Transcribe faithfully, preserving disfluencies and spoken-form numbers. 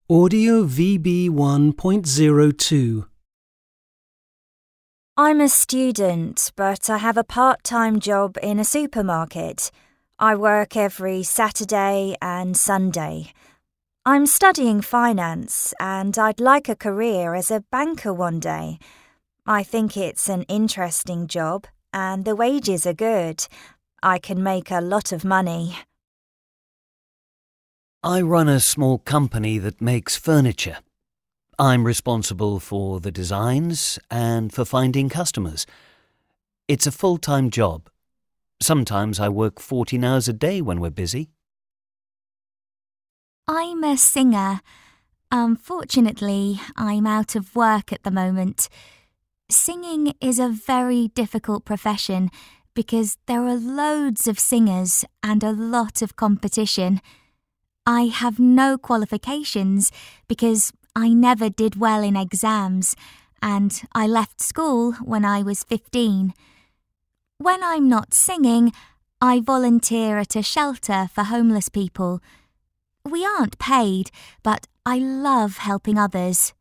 Audio V B one point zero two. I'm a student, but I have a part-time job in a supermarket. I work every Saturday and Sunday. I'm studying finance and I'd like a career as a banker one day. I think it's an interesting job and the wages are good. I can make a lot of money. I run a small company that makes furniture. I'm responsible for the designs and for finding customers. It's a full-time job. Sometimes I work fourteen hours a day when we're busy. I'm a singer. Unfortunately, I'm out of work at the moment. Singing is a very difficult profession because there are loads of singers and a lot of competition. I have no qualifications because I never did well in exams and I left school when I was fifteen. When I'm not singing, I volunteer at a shelter for homeless people. We aren't paid, but I love helping others.